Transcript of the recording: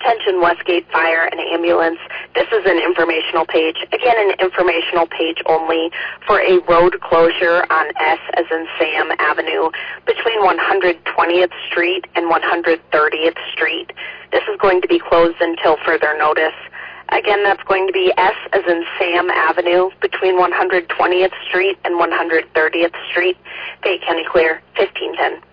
Attention Westgate Fire and Ambulance. This is an informational page. Again, an informational page only for a road closure on S as in Sam Avenue between 120th Street and 130th Street. This is going to be closed until further notice. Again, that's going to be S as in Sam Avenue between 120th Street and 130th Street. Fayette County Clear, 1510.